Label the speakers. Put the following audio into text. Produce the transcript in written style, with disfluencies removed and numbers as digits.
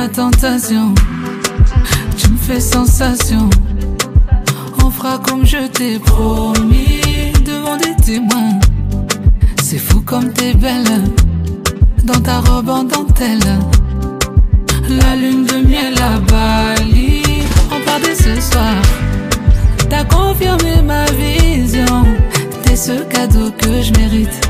Speaker 1: ma tentation. Tu me fais sensation. On fera comme je t'ai promis devant des témoins. C'est fou comme t'es belle dans ta robe en dentelle. La lune de miel à Bali, on part dès ce soir. T'as confirmé ma vision, t'es ce cadeau que je mérite.